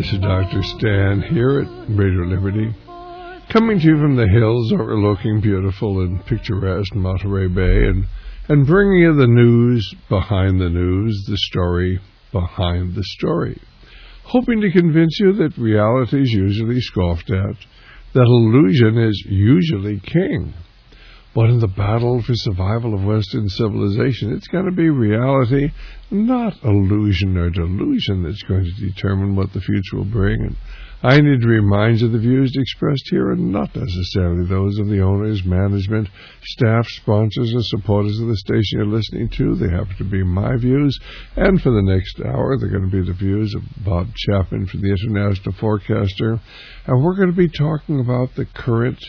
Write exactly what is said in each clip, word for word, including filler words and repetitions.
This is Doctor Stan here at Radio Liberty, coming to you from the hills overlooking beautiful and picturesque Monterey Bay, and, and bringing you the news behind the news, the story behind the story, hoping to convince you that reality is usually scoffed at, that illusion is usually king. But in the battle for survival of Western civilization, it's going to be reality, not illusion or delusion, that's going to determine what the future will bring. And I need to remind you the views expressed here are not necessarily those of the owners, management, staff, sponsors, or supporters of the station you're listening to. They happen to be my views. And for the next hour, they're going to be the views of Bob Chapman from the International Forecaster. And we're going to be talking about the current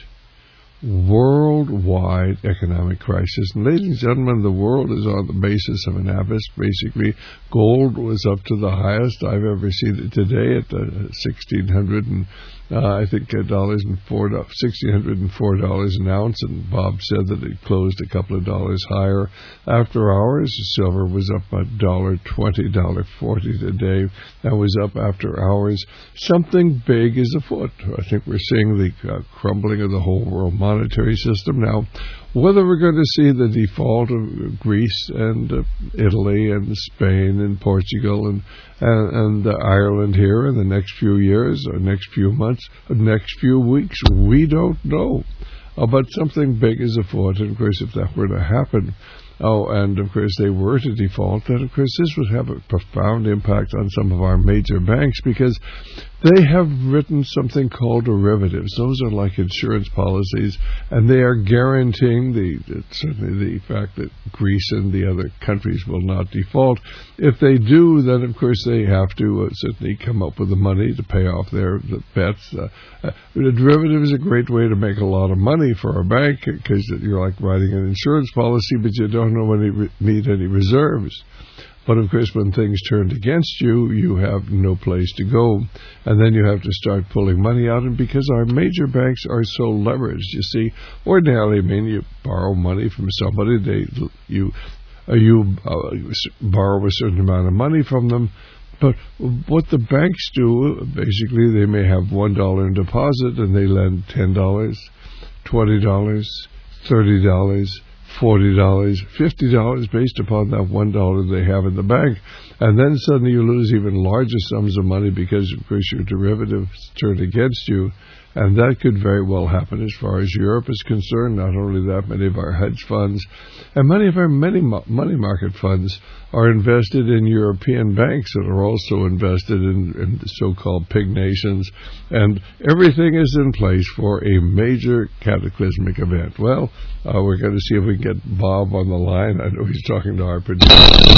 worldwide economic crisis. And ladies and gentlemen, the world is on the basis of an abyss. Basically, gold was up to the highest I've ever seen it today at uh, sixteen hundred and uh, I think uh, dollars and four sixteen hundred and four dollars an ounce. And Bob said that it closed a couple of dollars higher after hours. Silver was up a dollar twenty, dollar forty today. That was up after hours. Something big is afoot. I think we're seeing the uh, crumbling of the whole world monetary system now. Whether we're going to see the default of Greece and uh, Italy and Spain and Portugal and and, and uh, Ireland here in the next few years or next few months or next few weeks, we don't know. Uh, but something big is afoot, and of course if that were to happen, oh, and of course they were to default, then of course this would have a profound impact on some of our major banks, because they have written something called derivatives. Those are like insurance policies, and they are guaranteeing the certainly the fact that Greece and the other countries will not default. If they do, then of course they have to uh, certainly come up with the money to pay off their the bets. Uh, uh, a derivative is a great way to make a lot of money for a bank, because you're like writing an insurance policy, but you don't know when you need any reserves. But of course, when things turned against you, you have no place to go, and then you have to start pulling money out. And because our major banks are so leveraged, you see, ordinarily, I mean, you borrow money from somebody, they you uh, you uh, borrow a certain amount of money from them. But what the banks do, basically, they may have one dollar in deposit, and they lend ten dollars, twenty dollars, thirty dollars. forty dollars, fifty dollars based upon that one dollar they have in the bank. And then suddenly you lose even larger sums of money because, of course, your derivatives turn against you. And that could very well happen as far as Europe is concerned. Not only that, many of our hedge funds and many of our many mo- money market funds are invested in European banks that are also invested in, in the so-called pig nations. And everything is in place for a major cataclysmic event. Well, uh, we're going to see if we can get Bob on the line. I know he's talking to our producer.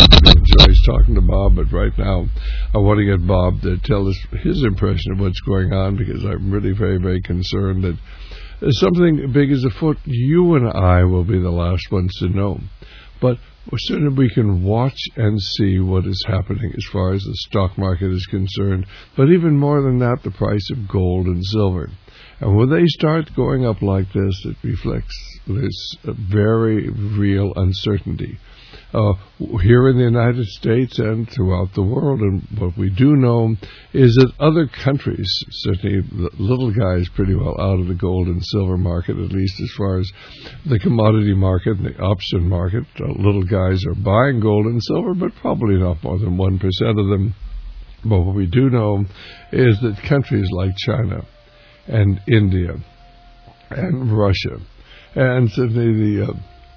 So he's talking to Bob, but right now I want to get Bob to tell us his impression of what's going on, because I'm really very, very concerned that something big is afoot. You and I will be the last ones to know. But certainly we can watch and see what is happening as far as the stock market is concerned. But even more than that, the price of gold and silver. And when they start going up like this, it reflects this very real uncertainty. Uh, here in the United States and throughout the world. And what we do know is that other countries, certainly the little guys pretty well out of the gold and silver market, at least as far as the commodity market and the option market. Uh, little guys are buying gold and silver, but probably not more than one percent of them. But what we do know is that countries like China and India and Russia and certainly the uh,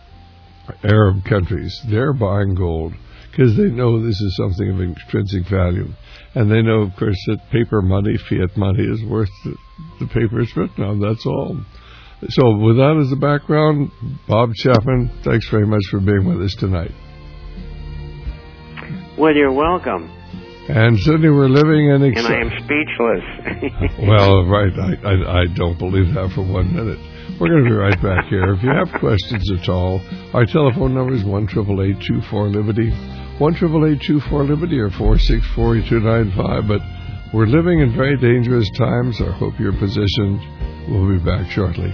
Arab countries, they're buying gold because they know this is something of intrinsic value. And they know, of course, that paper money, fiat money, is worth the, the paper it's written on. That's all. So with that as the background, Bob Chapman, thanks very much for being with us tonight. Well, you're welcome. And certainly we're living in... Ex- and I am speechless. Well, right, I, I, I don't believe that for one minute. We're going to be right back here. If you have questions at all, our telephone number is one eight eight eight, two four, Liberty, one eight eight eight, two four, Liberty, or four six four, two nine five. But we're living in very dangerous times. I hope you're positioned. We'll be back shortly.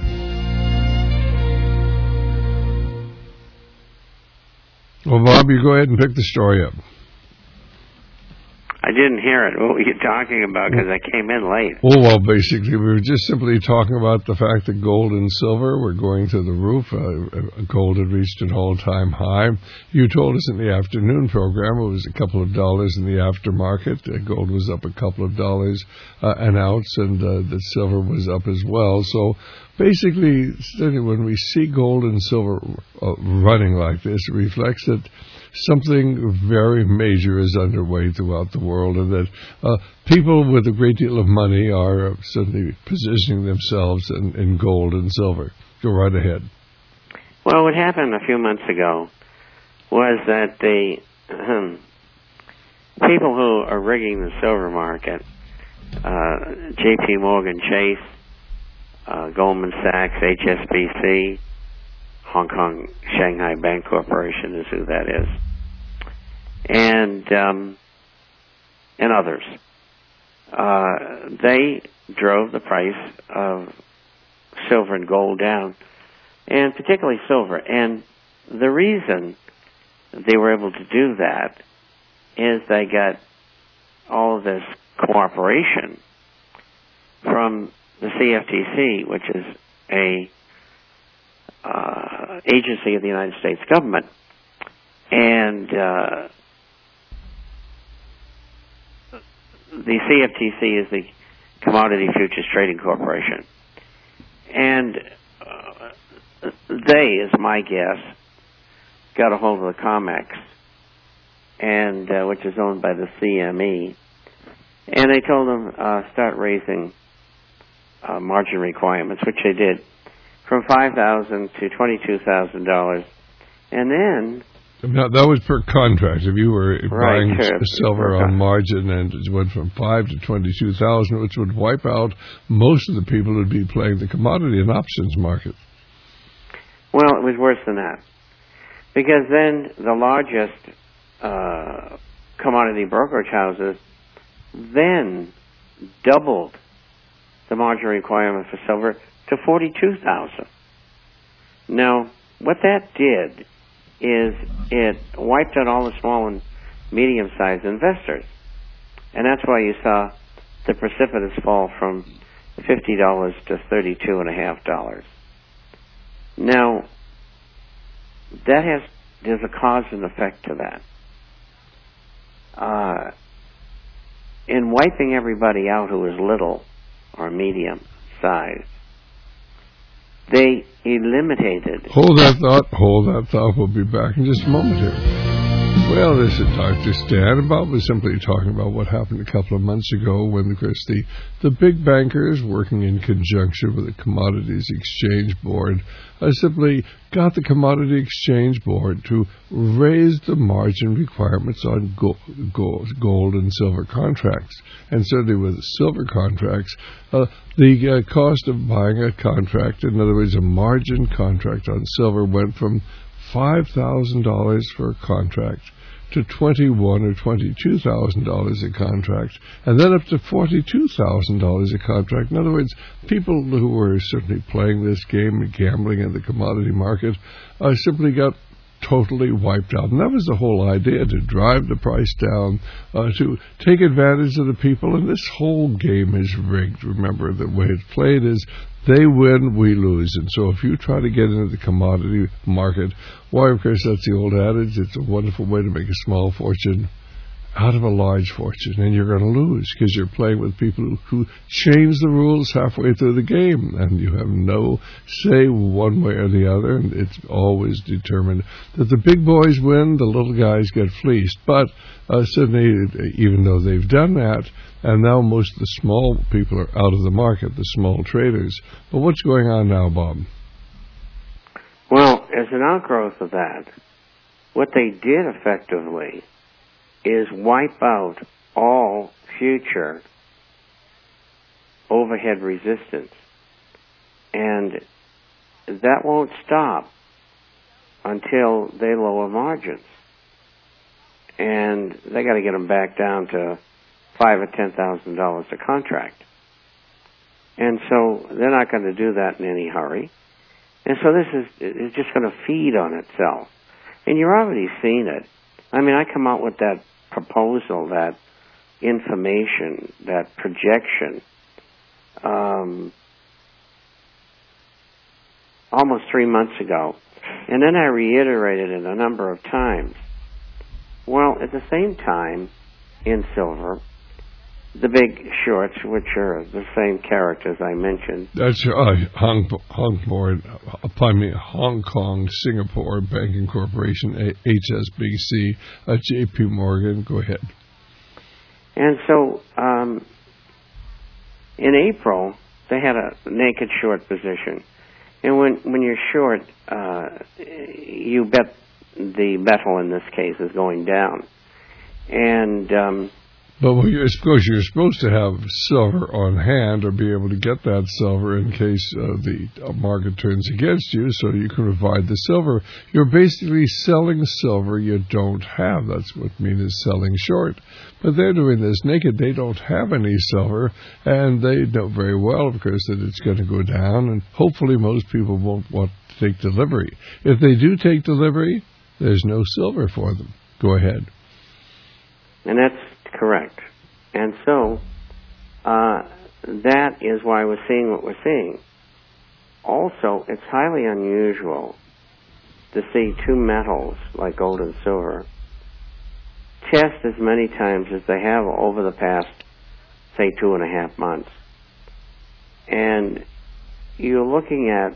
Well, Bob, you go ahead and pick the story up. I I didn't hear it. What were you talking about? Because I came in late. Oh, well, basically, we were just simply talking about the fact that gold and silver were going to the roof. Uh, gold had reached an all-time high. You told us in the afternoon program it was a couple of dollars in the aftermarket. Uh, gold was up a couple of dollars uh, an ounce, and uh, the silver was up as well. So basically, when we see gold and silver uh, running like this, it reflects that something very major is underway throughout the world, and that uh, people with a great deal of money are uh, suddenly positioning themselves in, in gold and silver. Go right ahead. Well, what happened a few months ago was that the um, people who are rigging the silver market, uh, J P Morgan Chase, uh, Goldman Sachs, H S B C, Hong Kong Shanghai Bank Corporation is who that is, and um, and others. Uh, they drove the price of silver and gold down, and particularly silver. And the reason they were able to do that is they got all of this cooperation from the C F T C, which is a Uh, agency of the United States government, and uh, the C F T C is the Commodity Futures Trading Corporation, and uh, they, is my guess, got a hold of the COMEX, and uh, which is owned by the C M E, and they told them uh, start raising uh, margin requirements, which they did, from five thousand dollars to twenty-two thousand dollars. And then... Now, that was per contract. If you were right, buying sure, silver on margin, and it went from five to twenty-two thousand, which would wipe out most of the people who would be playing the commodity and options market. Well, it was worse than that. Because then the largest uh, commodity brokerage houses then doubled the margin requirement for silver to forty-two thousand. Now, what that did is it wiped out all the small and medium-sized investors. And that's why you saw the precipitous fall from fifty dollars to thirty-two and a half dollars. Now, that has, there's a cause and effect to that. Uh, in wiping everybody out who is little or medium size, they eliminated... Hold that thought. Hold that thought. We'll be back in just a moment here. Well, this is Doctor Stan. Bob was simply talking about what happened a couple of months ago when, of course, the, the big bankers, working in conjunction with the Commodities Exchange Board, uh, simply got the Commodity Exchange Board to raise the margin requirements on gold, gold, gold and silver contracts. And certainly with silver contracts, uh, the uh, cost of buying a contract, in other words, a margin contract on silver, went from five thousand dollars for a contract to twenty-one thousand dollars or twenty-two thousand dollars a contract, and then up to forty-two thousand dollars a contract. In other words, people who were certainly playing this game and gambling in the commodity market uh, simply got totally wiped out. And that was the whole idea, to drive the price down, uh, to take advantage of the people. And this whole game is rigged. Remember, the way it's played is they win, we lose. And so if you try to get into the commodity market, why, of course, that's the old adage, it's a wonderful way to make a small fortune out of a large fortune, and you're going to lose because you're playing with people who, who change the rules halfway through the game, and you have no say one way or the other, and it's always determined that the big boys win, the little guys get fleeced. But uh, Sydney, even though they've done that, and now most of the small people are out of the market, the small traders. But what's going on now, Bob? Well, as an outgrowth of that, what they did effectively is wipe out all future overhead resistance. And that won't stop until they lower margins. And they got to get them back down to five or ten thousand dollars a contract. And so they're not going to do that in any hurry. And so this is it's just going to feed on itself. And you're already seeing it. I mean, I come out with that proposal that information, that projection, um, almost three months ago. And then I reiterated it a number of times. Well, at the same time, in silver, the big shorts, which are the same characters I mentioned. That's uh, Hong, Hong, Kong, uh, pardon me, Hong Kong, Singapore Banking Corporation, H S B C, uh, J P Morgan. Go ahead. And so, um, in April, they had a naked short position. And when, when you're short, uh, you bet the metal in this case is going down. And, um, but well, you, I suppose you're supposed to have silver on hand or be able to get that silver in case uh, the market turns against you, so you can provide the silver. You're basically selling silver you don't have. That's what means selling short. But they're doing this naked. They don't have any silver, and they know very well, of course, that it's going to go down, and hopefully most people won't want to take delivery. If they do take delivery, there's no silver for them. Go ahead. And that's correct. And so, uh, that is why we're seeing what we're seeing. Also, it's highly unusual to see two metals like gold and silver test as many times as they have over the past, say, two and a half months. And you're looking at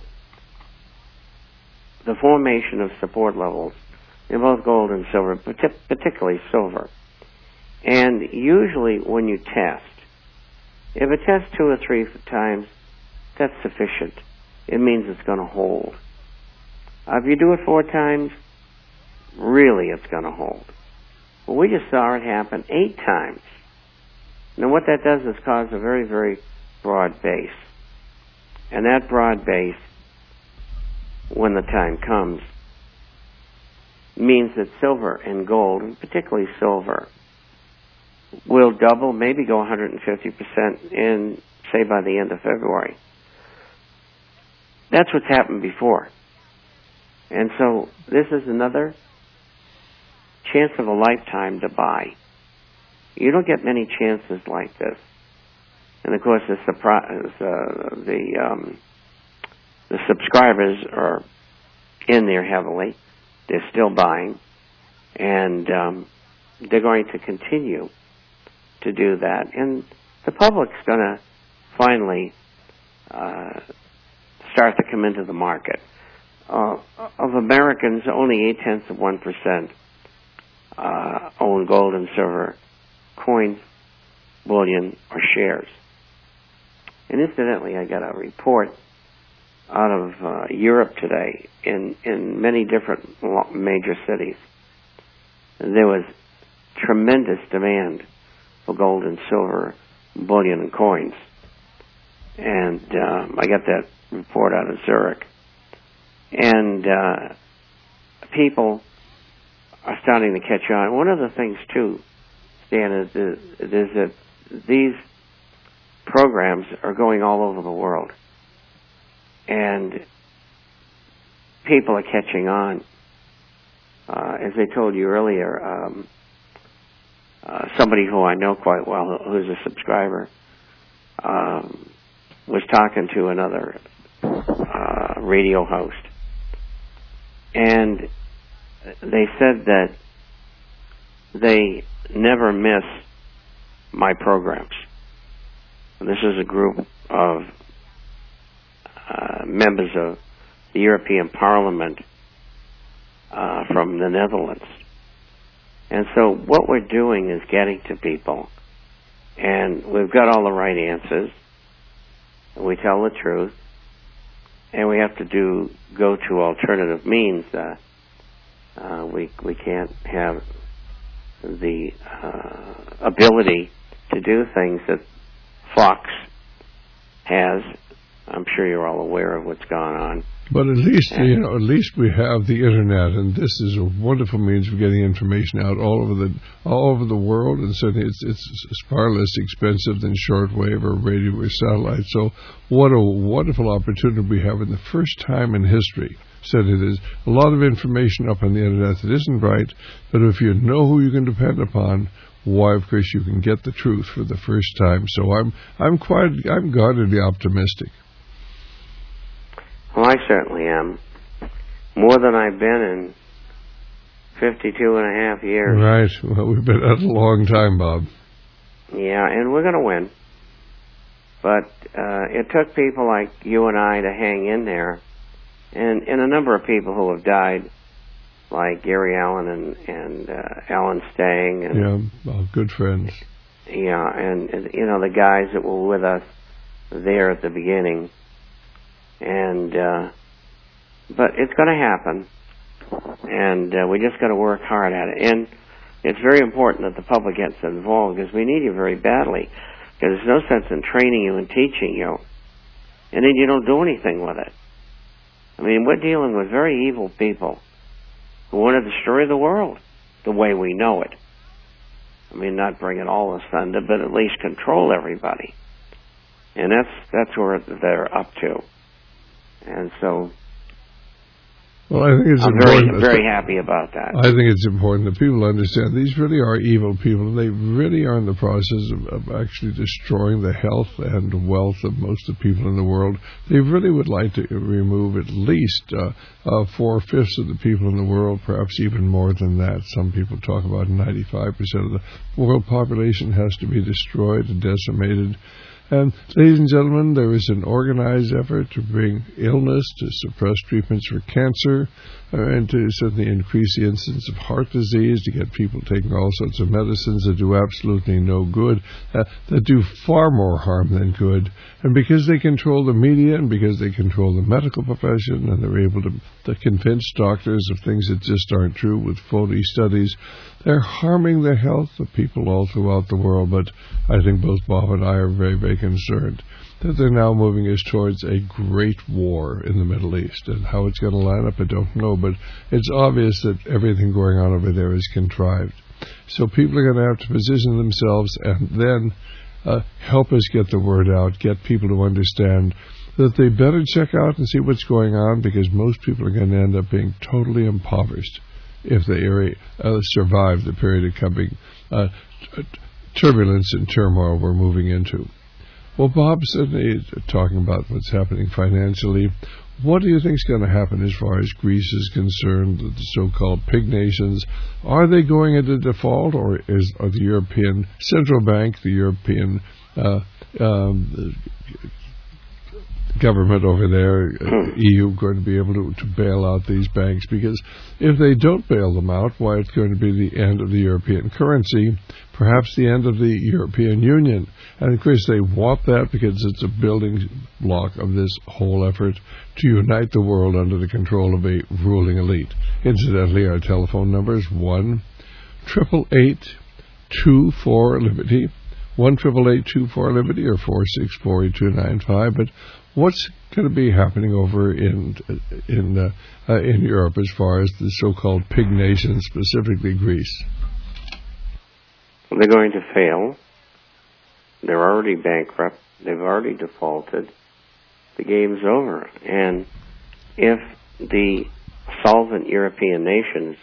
the formation of support levels in both gold and silver, particularly silver. And usually when you test, if it tests two or three times, that's sufficient. It means it's going to hold. Uh, if you do it four times, really it's going to hold. Well, we just saw it happen eight times. Now what that does is cause a very, very broad base. And that broad base, when the time comes, means that silver and gold, and particularly silver, will double, maybe go one hundred fifty percent in, say, by the end of February. That's what's happened before. And so this is another chance of a lifetime to buy. You don't get many chances like this. And of course, the, surprise, uh, the, um, the subscribers are in there heavily. They're still buying. And um, they're going to continue to do that. And the public's going to finally uh, start to come into the market. Uh, of Americans, only eight-tenths of one percent uh, own gold and silver coins, bullion, or shares. And incidentally, I got a report out of uh, Europe today in, in many different major cities. There was tremendous demand for gold and silver, bullion, and coins. And um, I got that report out of Zurich. And uh, people are starting to catch on. One of the things, too, Stan, is, is, is that these programs are going all over the world. And people are catching on. Uh, as I told you earlier, um, uh, somebody who I know quite well, who's a subscriber, um, was talking to another uh, radio host. And they said that they never miss my programs. And this is a group of uh, members of the European Parliament uh, from the Netherlands. And so what we're doing is getting to people, and we've got all the right answers, and we tell the truth, and we have to do go to alternative means. Uh, uh, we we can't have the uh, ability to do things that Fox has. I'm sure you're all aware of what's gone on. But at least, you know, at least we have the internet, and this is a wonderful means of getting information out all over the all over the world. And certainly, it's it's far less expensive than shortwave or radio or satellite. So, what a wonderful opportunity we have in the first time in history said it is a lot of information up on the internet that isn't right, but if you know who you can depend upon, why, of course, you can get the truth for the first time. So I'm I'm quite I'm guardedly optimistic. Well, I certainly am. More than I've been in fifty-two and a half years. Right. Well, we've been at it a long time, Bob. Yeah, and we're going to win. But uh, it took people like you and I to hang in there, and, and a number of people who have died, like Gary Allen and, and uh, Alan Stang. And, yeah, well, good friends. Yeah, and, and, you know, the guys that were with us there at the beginning. And, uh, but it's going to happen, and uh, we just got to work hard at it. And it's very important that the public gets involved, because we need you very badly, because there's no sense in training you and teaching you, and then you don't do anything with it. I mean, we're dealing with very evil people who want to destroy the world the way we know it. I mean, not bring it all us under, but at least control everybody. And that's that's where they're up to. And so, well, I think it's I'm important. very, very happy about that. I think it's important that people understand these really are evil people, and they really are in the process of, of actually destroying the health and wealth of most of the people in the world. They really would like to remove at least uh, uh, four-fifths of the people in the world, perhaps even more than that. Some people talk about ninety-five percent of the world population has to be destroyed and decimated. And, ladies and gentlemen, there is an organized effort to bring illness, to suppress treatments for cancer, uh, and to certainly increase the incidence of heart disease, to get people taking all sorts of medicines that do absolutely no good, uh, that do far more harm than good. And because they control the media, and because they control the medical profession, and they're able to, to convince doctors of things that just aren't true with phony studies, they're harming the health of people all throughout the world. But I think both Bob and I are very, very concerned that they're now moving us towards a great war in the Middle East. And how it's going to line up, I don't know. But it's obvious that everything going on over there is contrived. So people are going to have to position themselves and then uh, help us get the word out, get people to understand that they better check out and see what's going on, because most people are going to end up being totally impoverished if they uh, survive the period of coming uh, t- turbulence and turmoil we're moving into. Well, Bob, certainly talking about what's happening financially, what do you think is going to happen as far as Greece is concerned, the so-called pig nations? Are they going into default, or is are the European Central Bank, the European uh, um, government over there, uh, E U, going to be able to, to bail out these banks? Because if they don't bail them out, why, it's going to be the end of the European currency, perhaps the end of the European Union. And of course they want that because it's a building block of this whole effort to unite the world under the control of a ruling elite. Incidentally, our telephone number is one triple eight two four liberty, one triple eight two four liberty, or four six four eight two nine five. But what's going to be happening over in in uh, uh, in Europe as far as the so-called pig nations, specifically Greece? They're going to fail. They're already bankrupt. They've already defaulted. The game's over. And if the solvent European nations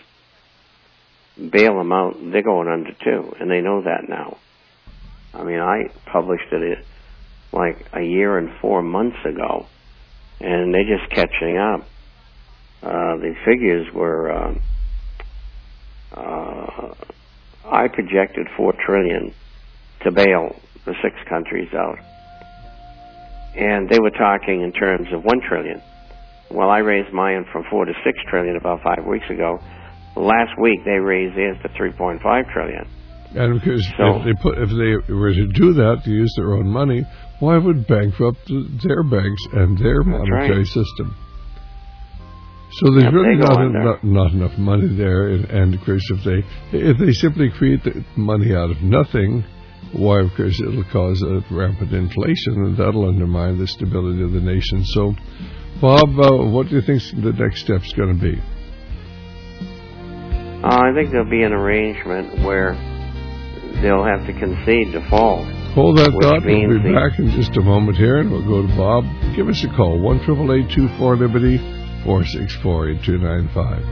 bail them out, they're going under too, and they know that now. I mean, I published it like a year and four months ago, and they're just catching up. Uh, the figures were, uh, uh, I projected four trillion to bail the six countries out, and they were talking in terms of one trillion. Well, I raised mine from four to six trillion about five weeks ago. Last week they raised theirs to three point five trillion. And because so, if they put, if they were to do that, to use their own money, why would bankrupt their banks and their monetary right. system? So there's yep, really not, not not enough money there. And, and of course, if they if they simply create the money out of nothing, why, of course, it'll cause a rampant inflation, and that'll undermine the stability of the nation. So, Bob, uh, what do you think the next step's going to be? Uh, I think there'll be an arrangement where they'll have to concede default. Hold that thought. We'll be the back in just a moment here, and we'll go to Bob. Give us a call, one triple eight two four liberty, four six four, eight two nine five.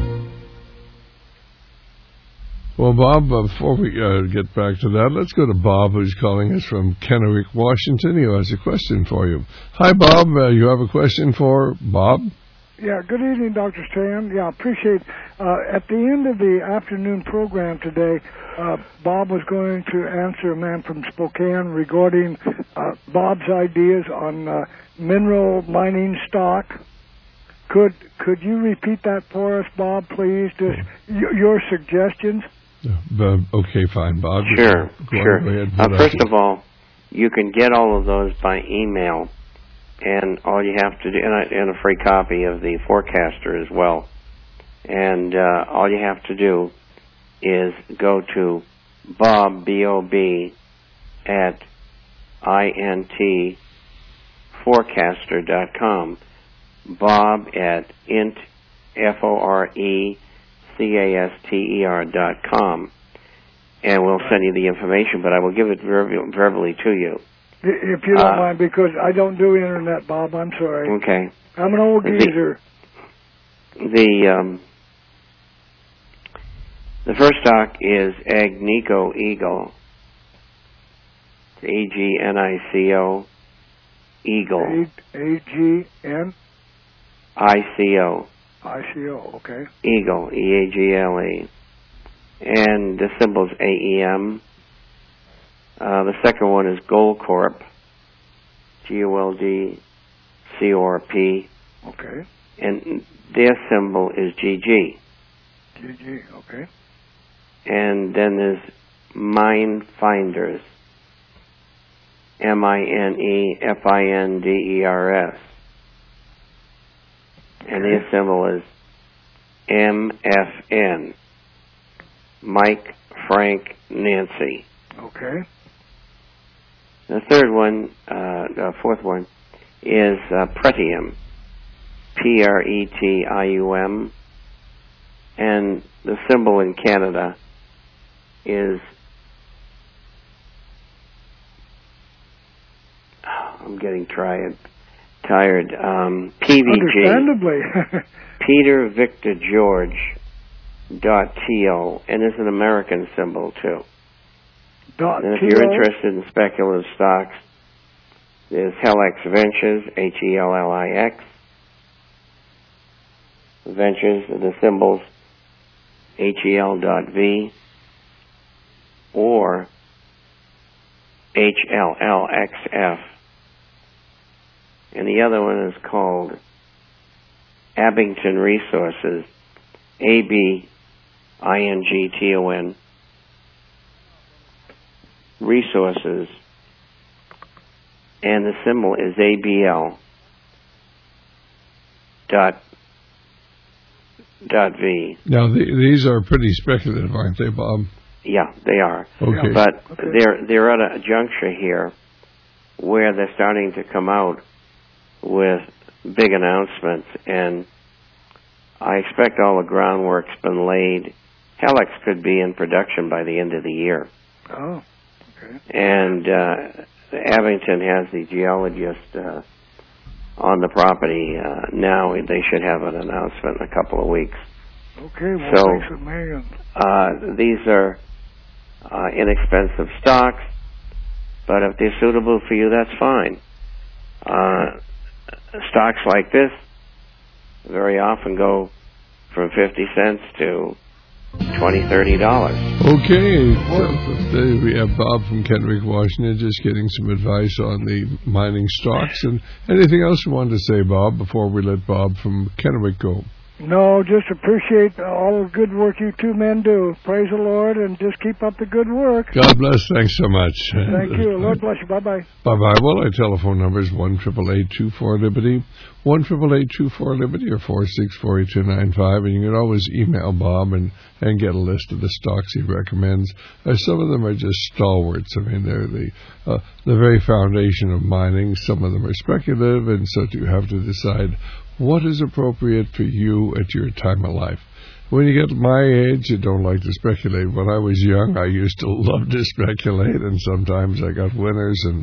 Well, Bob, uh, before we uh, get back to that, let's go to Bob, who's calling us from Kennewick, Washington. He has a question for you. Hi, Bob. Uh, you have a question for Bob? Yeah, good evening, Doctor Stan. Yeah, appreciate uh, at the end of the afternoon program today, uh, Bob was going to answer a man from Spokane regarding uh, Bob's ideas on uh, mineral mining stock. Could could you repeat that for us, Bob, please? Just y- your suggestions. Uh, okay, fine, Bob. Sure, go sure. Ahead, uh, first of all, you can get all of those by email, and all you have to do, and a, and a free copy of the forecaster as well. And uh, all you have to do is go to Bob, B O B, at I N T forecaster dot com. Bob at int, F O R E C A S T E R dot com, and we'll send you the information, but I will give it verb- verbally to you. If you don't uh, mind, because I don't do internet, Bob. I'm sorry. Okay. I'm an old geezer. The, the, um, the first stock is Agnico Eagle. It's A G N I C O, Eagle. A G N? I C O. I C O, okay. Eagle, E A G L E. And the symbol's A E M. Uh, the second one is Goldcorp, G O L D C O R P. Okay. And their symbol is G G. G G, okay. And then there's Mine Finders, M I N E F I N D E R S. And their symbol is M F N, Mike, Frank, Nancy. Okay. The third one, uh, the fourth one, is uh, Pretium, P R E T I U M, and the symbol in Canada is, oh, I'm getting tired, tired, um, P V G. Understandably. Peter Victor George dot T O, and it's an American symbol too. Dot and if T O? you're interested in speculative stocks, there's Helix Ventures, H E L L I X. Ventures, the symbols H E L dot V or H L L X F. And the other one is called Abington Resources, A B I N G T O N, Resources, and the symbol is A B L dot dot V. Now, the, these are pretty speculative, aren't they, Bob? Yeah, they are. Okay. But okay. they're they're at a juncture here where they're starting to come out with big announcements, and I expect all the groundwork's been laid. Helix could be in production by the end of the year. Oh, okay. And uh, Abington has the geologist uh, on the property uh, now. They should have an announcement in a couple of weeks. Okay, well, so, thanks a million. Uh, these are uh, inexpensive stocks, but if they're suitable for you, that's fine. Uh, stocks like this very often go from fifty cents to twenty, thirty dollars. Okay, so today we have Bob from Kennewick, Washington, just getting some advice on the mining stocks. And anything else you wanted to say, Bob, before we let Bob from Kennewick go? No, just appreciate all the good work you two men do. Praise the Lord, and just keep up the good work. God bless. Thanks so much. Thank you. Lord bless you. Bye-bye. Bye-bye. Well, our telephone number is one eight eight eight, two four, Liberty, one eight eight eight, two four, Liberty, or four six four, eight two nine five. And you can always email Bob and, and get a list of the stocks he recommends. Uh, some of them are just stalwarts. I mean, they're the, uh, the very foundation of mining. Some of them are speculative, and so you have to decide what is appropriate for you at your time of life. When you get to my age, you don't like to speculate. When I was young, I used to love to speculate, and sometimes I got winners, and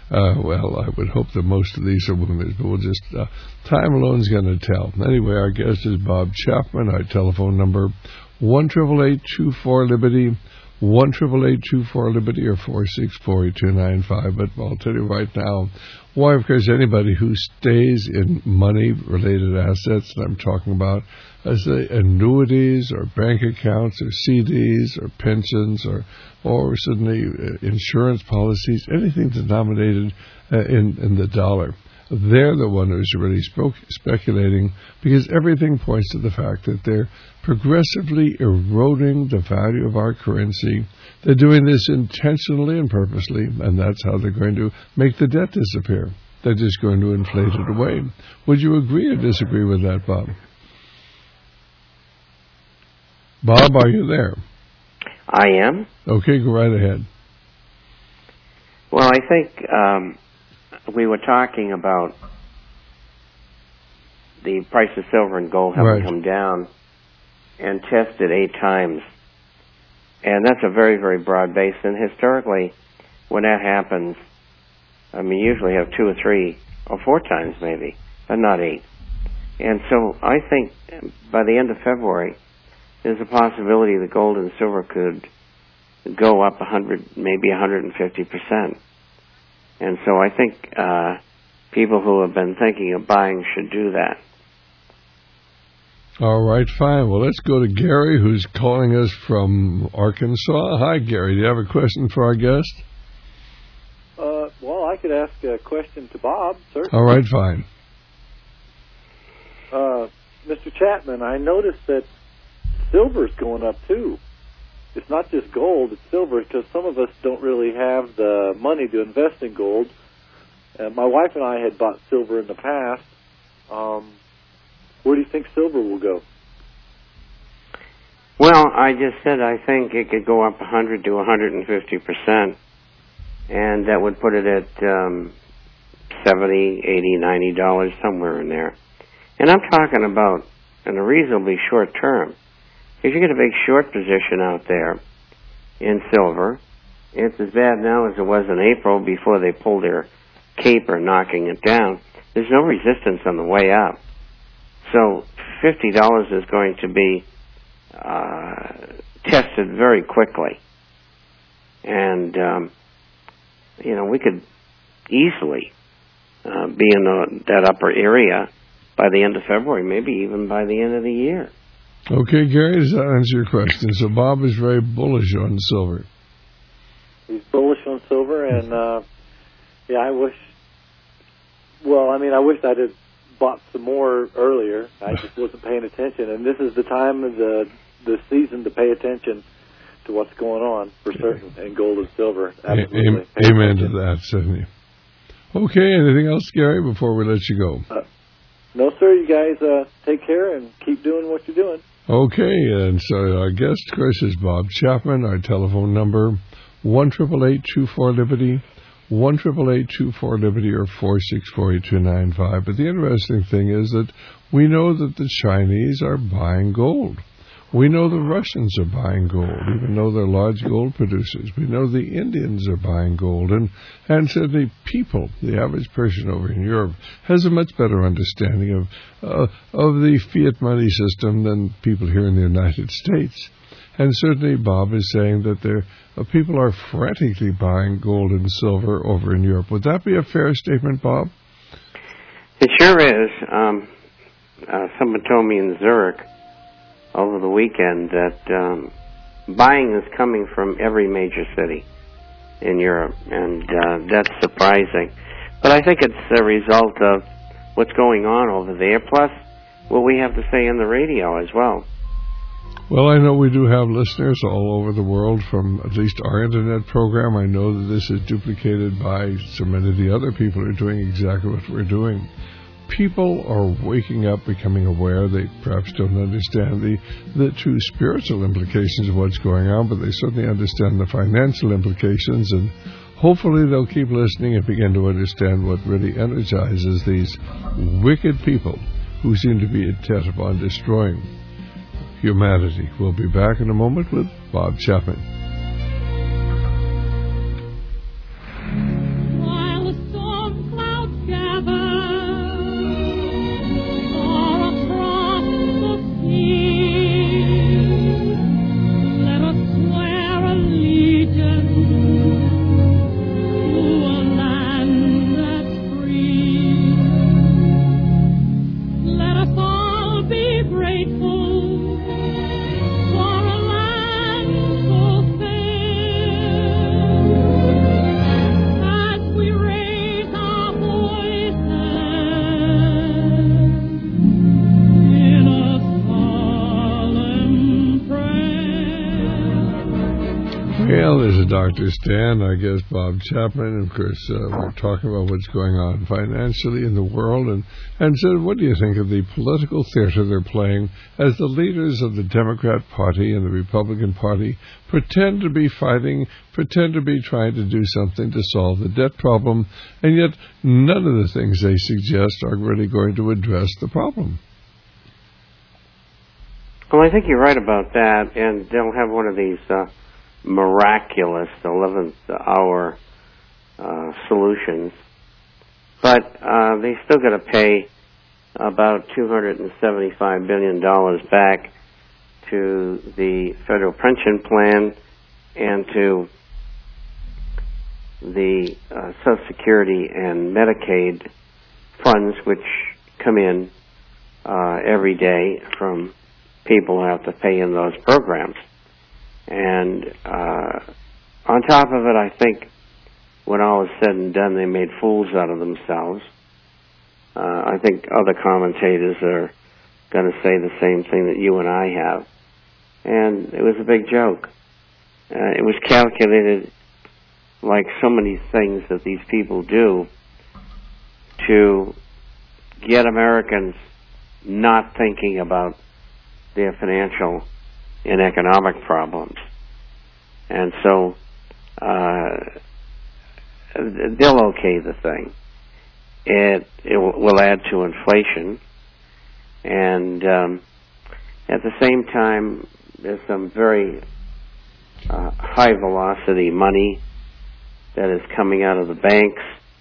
Uh, well, I would hope that most of these are women, but we'll just, uh, time alone's going to tell. Anyway, our guest is Bob Chapman. Our telephone number, one eight eight eight, two four, Liberty, one eight eight eight, two four, Liberty, or four six four, two nine five. But I'll tell you right now, why, of course, anybody who stays in money-related assets, and I'm talking about, as say, annuities or bank accounts or C Ds or pensions or or certainly uh, insurance policies, anything denominated uh, in, in the dollar. They're the one who's really spoke, speculating, because everything points to the fact that they're progressively eroding the value of our currency. They're doing this intentionally and purposely, and that's how they're going to make the debt disappear. They're just going to inflate it away. Would you agree or disagree with that, Bob? Bob, are you there? I am. Okay, go right ahead. Well, I think um, we were talking about the price of silver and gold having Right. come down and tested eight times. And that's a very, very broad base. And historically, when that happens, I mean, you usually have two or three or four times maybe, but not eight. And so I think by the end of February, there's a possibility that gold and silver could go up one hundred, maybe one hundred fifty percent. And so I think uh, people who have been thinking of buying should do that. All right, fine. Well, let's go to Gary, who's calling us from Arkansas. Hi, Gary. Do you have a question for our guest? Uh, well, I could ask a question to Bob, certainly. All right, fine. Uh, Mister Chapman, I noticed that silver's going up, too. It's not just gold, it's silver, because some of us don't really have the money to invest in gold. Uh, my wife and I had bought silver in the past. Um, where do you think silver will go? Well, I just said I think it could go up one hundred to one hundred fifty percent, and that would put it at um, seventy, eighty, ninety dollars, somewhere in there. And I'm talking about in a reasonably short term. If you get a big short position out there in silver, it's as bad now as it was in April before they pulled their caper knocking it down. There's no resistance on the way up. So fifty dollars is going to be uh, tested very quickly. And, um, you know, we could easily uh, be in the, that upper area by the end of February, maybe even by the end of the year. Okay, Gary, does that answer your question? So Bob is very bullish on silver. He's bullish on silver, and, uh, yeah, I wish, well, I mean, I wish I'd have bought some more earlier. I just wasn't paying attention, and this is the time of the, the season to pay attention to what's going on, for certain, in gold and silver. Absolutely. A- amen to that, Sidney. Okay, anything else, Gary, before we let you go? Uh, no, sir, you guys uh, take care and keep doing what you're doing. Okay, and so our guest, of course, is Bob Chapman. Our telephone number, one eight eight eight, two four, Liberty, one eight eight eight, two four, Liberty, or four six four, two nine five. But the interesting thing is that we know that the Chinese are buying gold. We know the Russians are buying gold, even though they're large gold producers. We know the Indians are buying gold. And, and so the people, the average person over in Europe, has a much better understanding of uh, of the fiat money system than people here in the United States. And certainly Bob is saying that there, uh, people are frantically buying gold and silver over in Europe. Would that be a fair statement, Bob? It sure is. Um, uh, someone told me in Zurich over the weekend that um, buying is coming from every major city in Europe, and uh, that's surprising. But I think it's a result of what's going on over there, plus what we have to say in the radio as well. Well, I know we do have listeners all over the world from at least our Internet program. I know that this is duplicated by so many of the other people who are doing exactly what we're doing. People are waking up, becoming aware. They perhaps don't understand the, the true spiritual implications of what's going on, but they certainly understand the financial implications, and hopefully they'll keep listening and begin to understand what really energizes these wicked people who seem to be intent upon destroying humanity. We'll be back in a moment with Bob Chapman. While the Well, this is Doctor Stan, I guess Bob Chapman. Of course, uh, we're talking about what's going on financially in the world. And, and so what do you think of the political theater they're playing as the leaders of the Democrat Party and the Republican Party pretend to be fighting, pretend to be trying to do something to solve the debt problem, and yet none of the things they suggest are really going to address the problem? Well, I think you're right about that, and they'll have one of these uh, miraculous eleventh hour uh, solutions, but uh, they still got to pay about two hundred seventy-five billion dollars back to the federal pension plan and to the uh, Social Security and Medicaid funds, which come in uh, every day from people who have to pay in those programs. And uh, on top of it, I think when all is said and done, they made fools out of themselves. Uh, I think other commentators are going to say the same thing that you and I have. And it was a big joke. Uh, it was calculated, like so many things that these people do, to get Americans not thinking about their financial and economic problems. And so uh, they'll okay the thing. It, it will add to inflation. And um, at the same time, there's some very uh, high-velocity money that is coming out of the banks,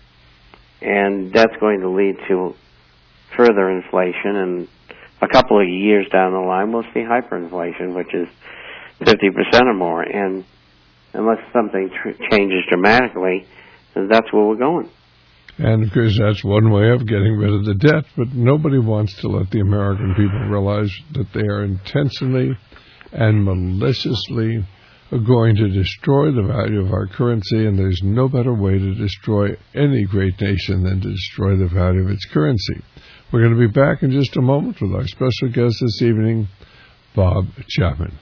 and that's going to lead to further inflation, and a couple of years down the line, we'll see hyperinflation, which is fifty percent or more. And unless something tr- changes dramatically, that's where we're going. And, of course, that's one way of getting rid of the debt, but nobody wants to let the American people realize that they are intentionally and maliciously going to destroy the value of our currency, and there's no better way to destroy any great nation than to destroy the value of its currency. We're going to be back in just a moment with our special guest this evening, Bob Chapman.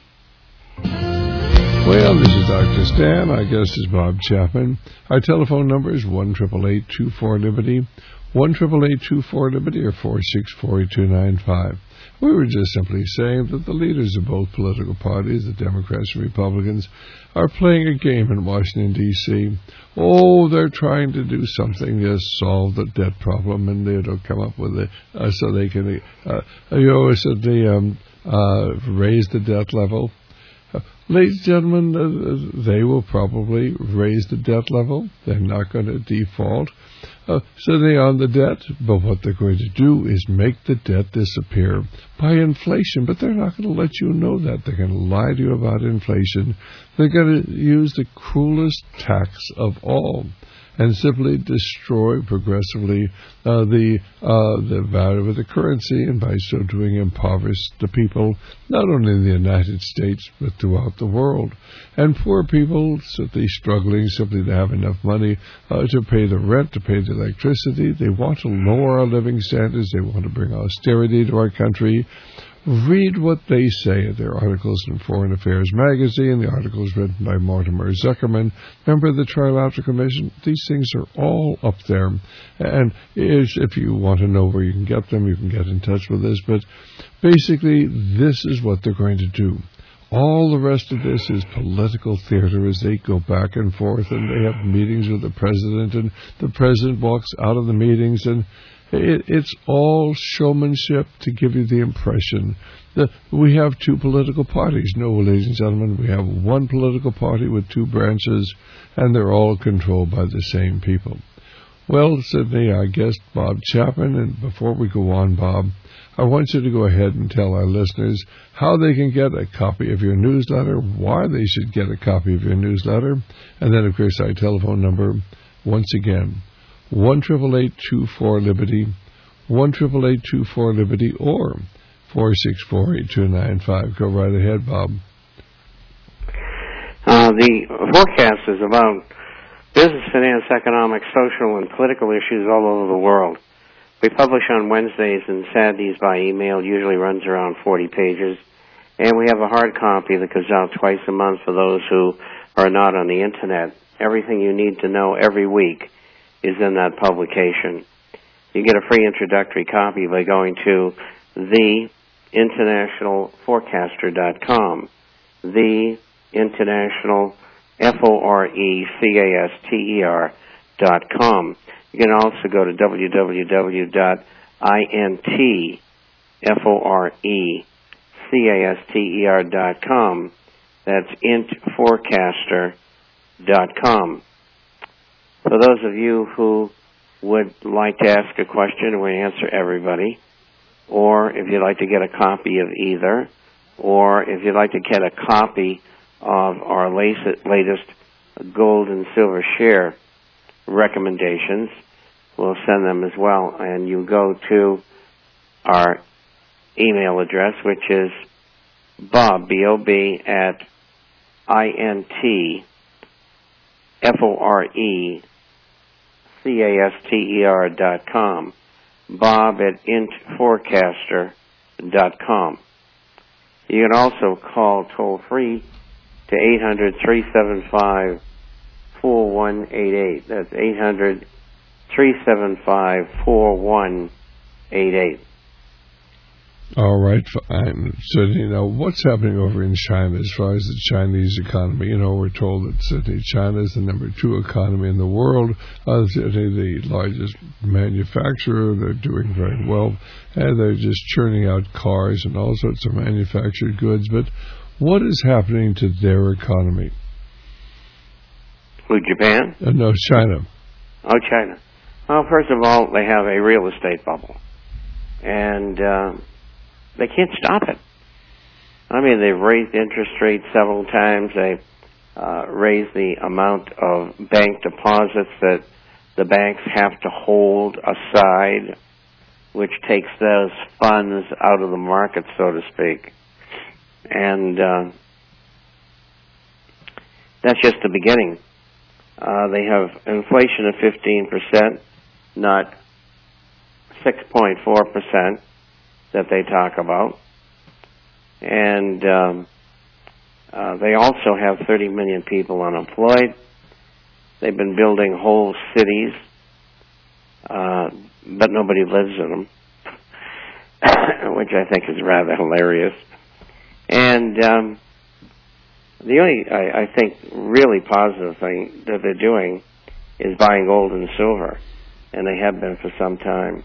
Well, this is Doctor Stan. Our guest is Bob Chapman. Our telephone number is one eight eight eight, two four, Liberty, one eight eight eight, two four, Liberty, or four six four, two nine five. We were just simply saying that the leaders of both political parties, the Democrats and Republicans, are playing a game in Washington, D C Oh, they're trying to do something to solve the debt problem, and they'll come up with it uh, so they can, uh, you know, so they um, uh, raise the debt level. Uh, ladies and gentlemen, uh, they will probably raise the debt level. They're not going to default. Uh, so they on the debt, but what they're going to do is make the debt disappear by inflation. But they're not going to let you know that. They're going to lie to you about inflation. They're going to use the cruelest tax of all and simply destroy progressively uh, the uh, the value of the currency, and by so doing impoverish the people, not only in the United States, but throughout the world. And poor people simply struggling simply to have enough money uh, to pay the rent, to pay the electricity. They want to lower our living standards. They want to bring austerity to our country. Read what they say in their articles in Foreign Affairs magazine, the articles written by Mortimer Zuckerman, member of the Trilateral Commission. These things are all up there. And if you want to know where you can get them, you can get in touch with us. But basically, this is what they're going to do. All the rest of this is political theater as they go back and forth, and they have meetings with the president, and the president walks out of the meetings, and It, it's all showmanship to give you the impression that we have two political parties. No, ladies and gentlemen, we have one political party with two branches, and they're all controlled by the same people. Well, Sydney, our guest, Bob Chapman, and before we go on, Bob, I want you to go ahead and tell our listeners how they can get a copy of your newsletter, why they should get a copy of your newsletter, and then, of course, our telephone number, once again, one eight eight eight, two four, Liberty, one eight eight eight, two four, Liberty, or four six four, eight two nine five. Go right ahead, Bob. Uh, the forecast is about business, finance, economic, social, and political issues all over the world. We publish on Wednesdays and Saturdays by email, usually runs around forty pages, and we have a hard copy that goes out twice a month for those who are not on the Internet. Everything you need to know every week is in that publication. You get a free introductory copy by going to the international forecaster dot com. The International, F O R E C A S T E R dot com. You can also go to w w w dot intforecaster dot com. That's int forecaster dot com. For those of you who would like to ask a question, we answer everybody. Or if you'd like to get a copy of either, or if you'd like to get a copy of our latest gold and silver share recommendations, we'll send them as well. And you go to our email address, which is Bob, B O B, at I N T F O R E C A S T E R dot com. Bob at int forecaster dot com. You can also call toll-free to eight hundred, three seven five, four one eight eight. That's eight hundred, three seven five, four one eight eight. All right, fine. So, you know, what's happening over in China as far as the Chinese economy? You know, we're told that certainly China is the number two economy in the world, uh, certainly the largest manufacturer. They're doing very well, and they're just churning out cars and all sorts of manufactured goods. But what is happening to their economy? Who, Japan? Uh, no, China. Oh, China. Well, first of all, they have a real estate bubble. And uh, they can't stop it. I mean, they've raised interest rates several times. They've uh, raised the amount of bank deposits that the banks have to hold aside, which takes those funds out of the market, so to speak. And uh, that's just the beginning. Uh, they have inflation of fifteen percent, not six point four percent that they talk about. And um, uh, they also have thirty million people unemployed. They've been building whole cities, uh, but nobody lives in them, which I think is rather hilarious. And um, the only, I, I think, really positive thing that they're doing is buying gold and silver, and they have been for some time.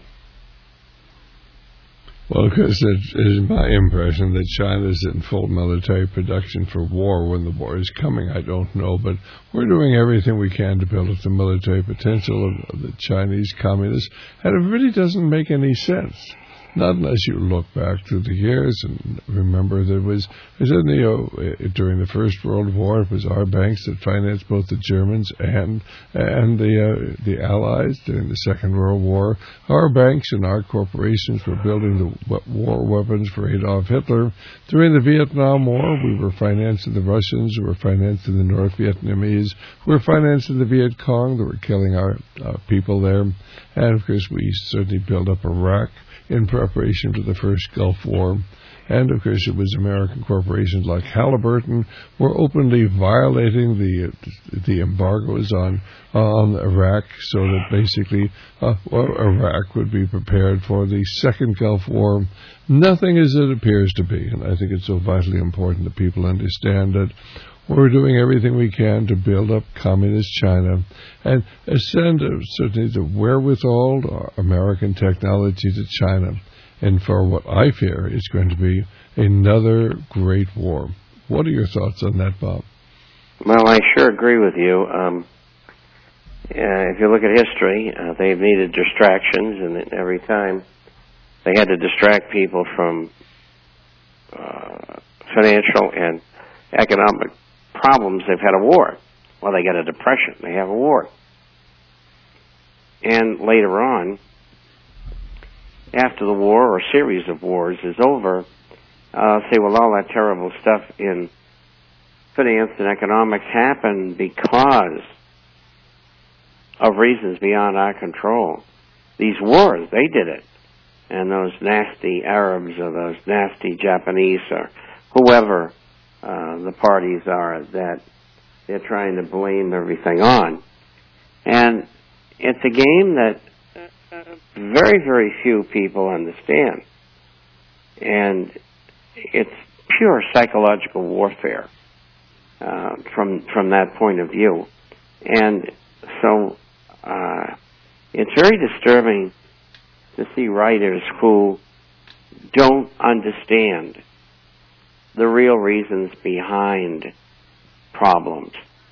Well, because it is my impression that China's in full military production for war when the war is coming. I don't know, but we're doing everything we can to build up the military potential of the Chinese communists, and it really doesn't make any sense. Not unless you look back through the years and remember there was, certainly, uh, during the First World War, it was our banks that financed both the Germans and and the uh, the Allies. During the Second World War, our banks and our corporations were building the war weapons for Adolf Hitler. During the Vietnam War, we were financing the Russians, we were financing the North Vietnamese, we were financing the Viet Cong that were killing our uh, people there. And, of course, we certainly built up Iraq in preparation for the first Gulf War. And, of course, it was American corporations like Halliburton were openly violating the the embargoes on on Iraq so that basically uh, well, Iraq would be prepared for the second Gulf War. Nothing as it appears to be. And I think it's so vitally important that people understand that we're doing everything we can to build up communist China and send uh, certainly the wherewithal, uh, American technology to China. And for what I fear is going to be another great war. What are your thoughts on that, Bob? Well, I sure agree with you. Um, uh, if you look at history, uh, they've needed distractions, and every time they had to distract people from uh, financial and economic problems, they've had a war. Well, they get a depression, they have a war. And later on, after the war or series of wars is over, uh, say, well, all that terrible stuff in finance and economics happened because of reasons beyond our control. These wars, they did it. And those nasty Arabs or those nasty Japanese or whoever uh, the parties are that they're trying to blame everything on. And it's a game that very, very few people understand. And it's pure psychological warfare uh, from from that point of view. And so uh, it's very disturbing to see writers who don't understand the real reasons behind problems,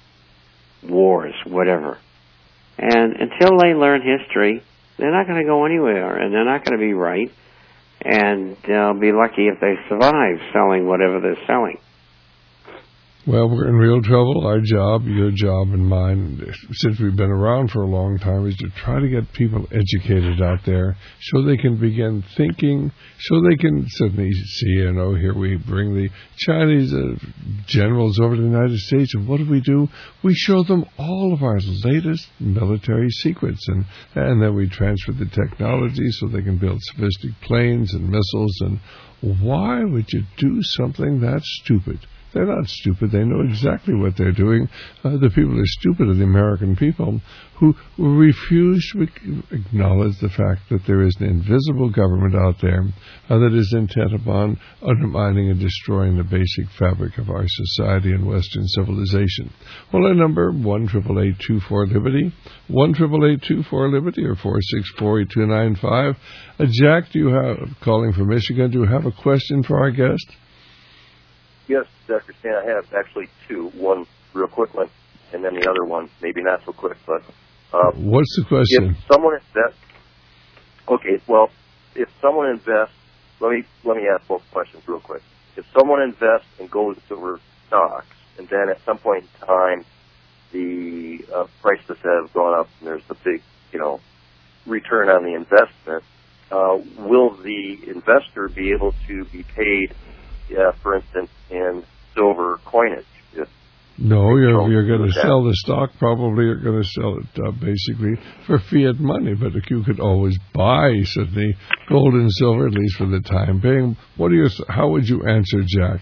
wars, whatever. And until they learn history, they're not going to go anywhere, and they're not going to be right, and they'll be lucky if they survive selling whatever they're selling. Well, we're in real trouble. Our job, your job and mine, since we've been around for a long time, is to try to get people educated out there so they can begin thinking, so they can suddenly see, you know, here we bring the Chinese uh, generals over to the United States, and what do we do? We show them all of our latest military secrets, and, and then we transfer the technology so they can build sophisticated planes and missiles. And why would you do something that stupid? They're not stupid. They know exactly what they're doing. Uh, the people who are stupid are the American people who, who refuse to acknowledge the fact that there is an invisible government out there uh, that is intent upon undermining and destroying the basic fabric of our society and Western civilization. Well, our number, one eight eight eight, two four, Liberty, one eight eight eight, two four, Liberty, or four six four, eight two nine five. Uh, Jack, do you have, calling from Michigan, do you have a question for our guest? Yes, Doctor Stan, I have actually two. One real quick one, and then the other one maybe not so quick. But uh, what's the question? If someone invests, okay, well, if someone invests, let me let me ask both questions real quick. If someone invests in gold and silver stocks, and then at some point in time the uh, prices have gone up, and there's a big, you know, return on the investment, uh, will the investor be able to be paid? Yeah, for instance, in silver coinage. If no, you're you're going to sell the stock. Probably you're going to sell it uh, basically for fiat money. But if you could always buy certainly gold and silver, at least for the time being. What are your? How would you answer, Jack?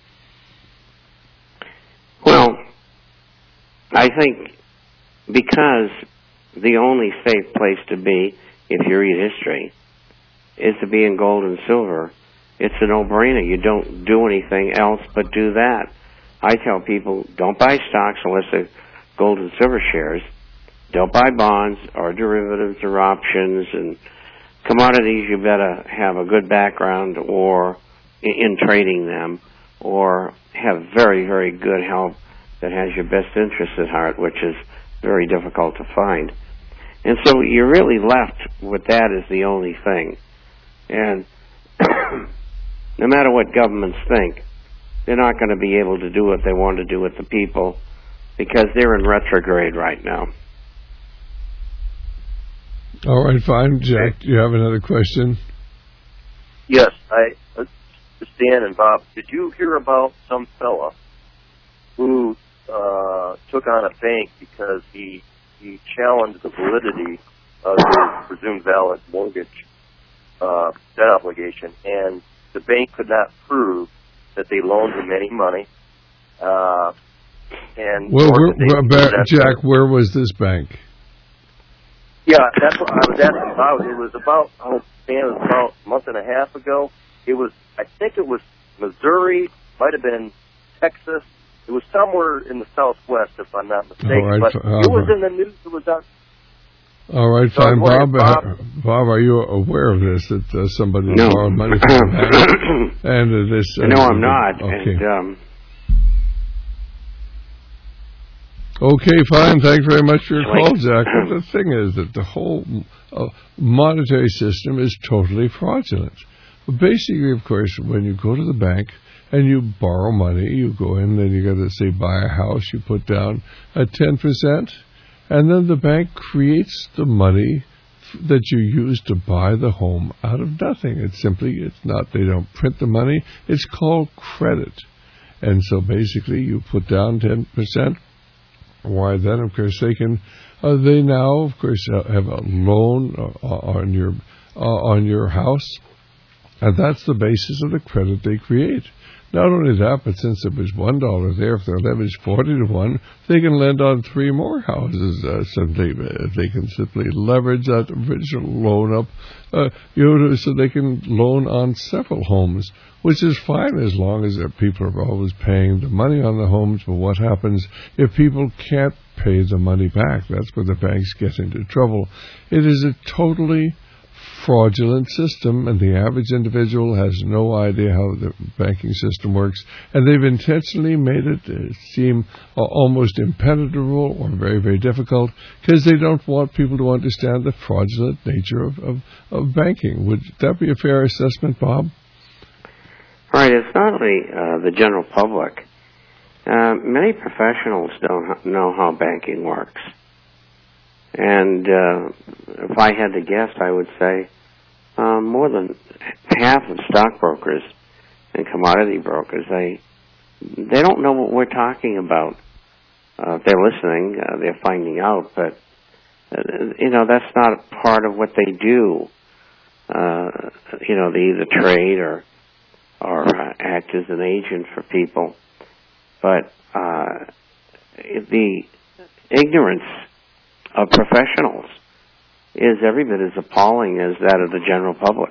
Well, I think because the only safe place to be, if you read history, is to be in gold and silver. It's a no-brainer. You don't do anything else but do that. I tell people, don't buy stocks unless they're gold and silver shares. Don't buy bonds or derivatives or options. And commodities, you better have a good background or in, in trading them, or have very, very good help that has your best interests at heart, which is very difficult to find. And so you're really left with that as the only thing. And no matter what governments think, they're not going to be able to do what they want to do with the people because they're in retrograde right now. All right, fine. Jack, do you have another question? Yes. I, uh, Stan and Bob, did you hear about some fella who uh, took on a bank because he, he challenged the validity of his presumed valid mortgage uh, debt obligation, and the bank could not prove that they loaned him any money. Uh, and well, where, where, Jack, where was this bank? Yeah, that's what I was asking about. It was about, oh, man, it was about a month and a half ago. It was, I think it was Missouri, might have been Texas. It was somewhere in the Southwest, if I'm not mistaken. Right, but uh, it was in the news. It was on. All right, so fine. Bob, Bob, Bob, are you aware of this, that uh, somebody no. borrowed money from the bank? And uh, this, uh, no, I'm not. Okay. And, um, okay, fine. Thanks very much for your call, Jack. But the thing is that the whole uh, monetary system is totally fraudulent. But basically, of course, when you go to the bank and you borrow money, you go in and you got to, say, buy a house, you put down a ten percent, and then the bank creates the money that you use to buy the home out of nothing. It's simply, it's not, they don't print the money. It's called credit. And so basically you put down ten percent. Why then, of course, they can, uh, they now, of course, uh, have a loan uh, on your uh, on your house. And that's the basis of the credit they create. not only that, but since there was one dollar there, if they're leveraged forty to one, they can lend on three more houses. Uh, simply, uh, they can simply leverage that original loan up, uh, you know, so they can loan on several homes, which is fine as long as people are always paying the money on the homes. But what happens if people can't pay the money back? That's where the banks get into trouble. It is a totally fraudulent system, and the average individual has no idea how the banking system works, and they've intentionally made it uh, seem uh, almost impenetrable or very, very difficult because they don't want people to understand the fraudulent nature of, of, of banking. Would that be a fair assessment, Bob? Right. It's not only uh, the general public. Uh, many professionals don't know how banking works. And uh, if I had to guess, I would say um, more than half of stockbrokers and commodity brokers, they they don't know what we're talking about. Uh, if they're listening, uh, they're finding out, but uh, you know that's not a part of what they do. Uh, you know, they either trade or or uh, act as an agent for people, but uh, the ignorance of professionals is every bit as appalling as that of the general public.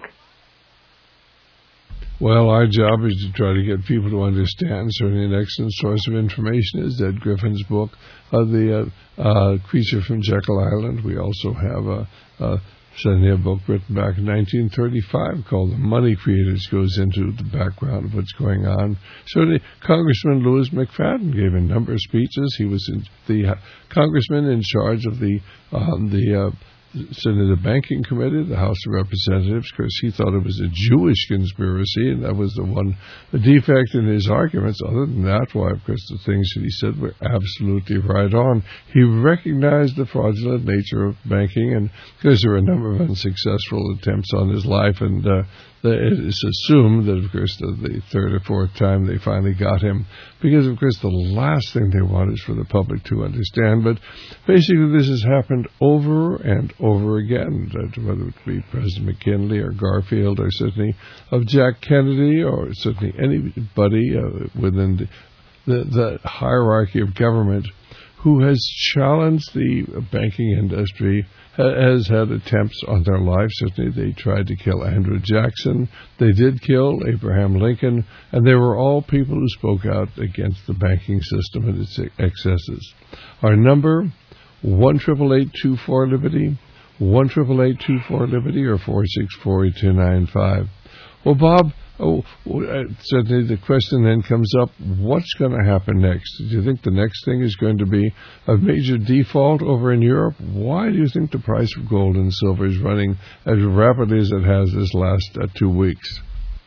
Well, our job is to try to get people to understand. Certainly an excellent source of information is Ed Griffin's book, uh, The uh, uh, Creature from Jekyll Island. We also have a, a certainly a book written back in nineteen thirty-five called The Money Creators, goes into the background of what's going on. Certainly Congressman Louis McFadden gave a number of speeches. He was in the uh, congressman in charge of the um, the uh, Senate the Banking Committee, the House of Representatives. Of course, he thought it was a Jewish conspiracy, and that was the one defect in his arguments. Other than that, why, of course, the things that he said were absolutely right on. He recognized the fraudulent nature of banking, and because there were a number of unsuccessful attempts on his life, and uh, it is assumed that, of course, the, the third or fourth time they finally got him, because, of course, the last thing they want is for the public to understand. But basically, this has happened over and over again, whether it be President McKinley or Garfield or certainly of Jack Kennedy or certainly anybody uh, within the, the, the hierarchy of government who has challenged the banking industry, has had attempts on their life. Certainly they tried to kill Andrew Jackson. They did kill Abraham Lincoln. And they were all people who spoke out against the banking system and its excesses. Our number, one eight eight eight two four Liberty, one eight eight eight two four Liberty, or four six four eight two nine five. Well, Bob, oh, certainly the question then comes up, what's going to happen next? Do you think the next thing is going to be a major default over in Europe? Why do you think the price of gold and silver is running as rapidly as it has this last uh, two weeks?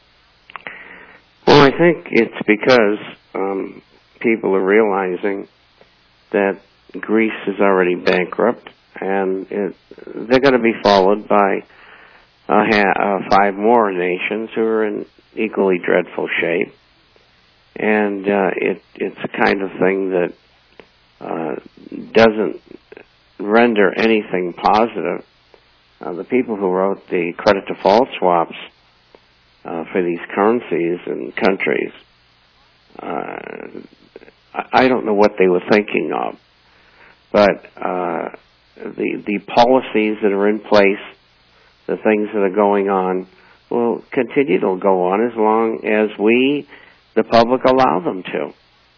Well, I think it's because um, people are realizing that Greece is already bankrupt, and it, they're going to be followed by Uh, ha- uh, five more nations who are in equally dreadful shape, and uh, it, it's a kind of thing that uh, doesn't render anything positive. Uh, the people who wrote the credit default swaps uh, for these currencies and countries, uh, I, I don't know what they were thinking of, but uh, the the policies that are in place, the things that are going on, will continue to go on as long as we, the public, allow them to.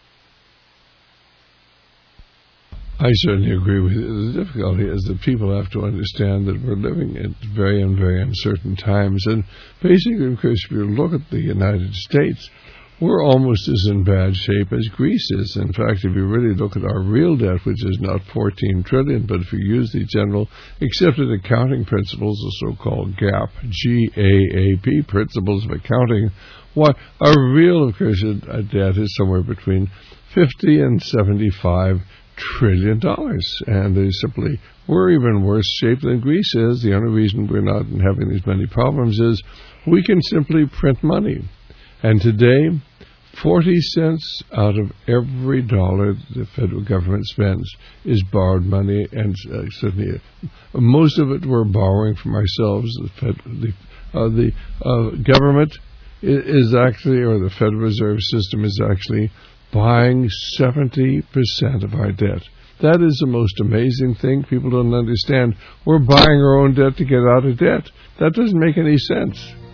I certainly agree with you. The difficulty is that people have to understand that we're living in very and very uncertain times. And basically, of course, if you look at the United States, we're almost as in bad shape as Greece is. In fact, if you really look at our real debt, which is not fourteen trillion dollars, but if you use the general accepted accounting principles, the so-called GAAP, G A A P, principles of accounting, what our real, of course, debt is somewhere between fifty and seventy-five trillion dollars. And they simply, we're even worse shape than Greece is. The only reason we're not having these many problems is we can simply print money. And today, forty cents out of every dollar the federal government spends is borrowed money, and uh, certainly uh, most of it we're borrowing from ourselves. The, fed, the, uh, the uh, government is actually, or the Federal Reserve System is actually buying seventy percent of our debt. That is the most amazing thing. People don't understand. We're buying our own debt to get out of debt. That doesn't make any sense.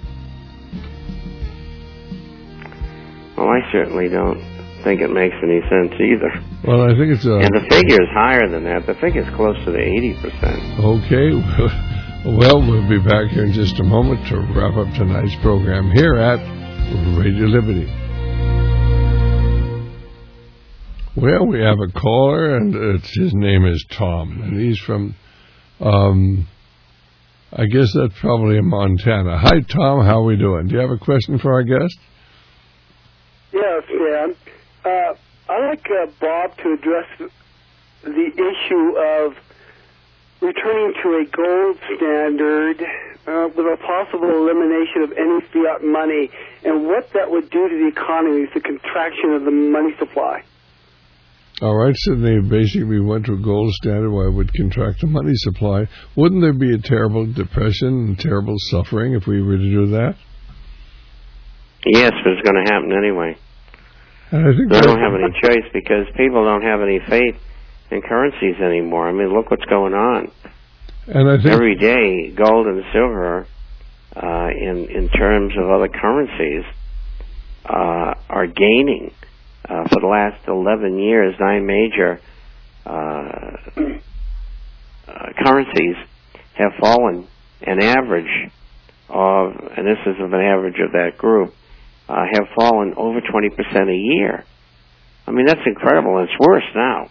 Well, I certainly don't think it makes any sense either. Well, I think it's... Uh, and the figure is higher than that. The figure is close to the eighty percent. Okay. Well, we'll be back here in just a moment to wrap up tonight's program here at Radio Liberty. Well, we have a caller, and it's, his name is Tom, and he's from, um, I guess that's probably in Montana. Hi, Tom. How are we doing? Do you have a question for our guest? Yes, Dan. Uh, I'd like uh, Bob to address the issue of returning to a gold standard uh, with a possible elimination of any fiat money, and what that would do to the economy, the contraction of the money supply. All right, so they basically went to a gold standard where it would contract the money supply. Wouldn't there be a terrible depression and terrible suffering if we were to do that? Yes, but it's going to happen anyway. And I think they don't have any choice because people don't have any faith in currencies anymore. I mean, look what's going on. And I think every day, gold and silver, uh, in in terms of other currencies, uh, are gaining. Uh, for the last eleven years, nine major uh, uh, currencies have fallen an average of, and this is of an average of that group, uh, have fallen over twenty percent a year. I mean, that's incredible, and it's worse now.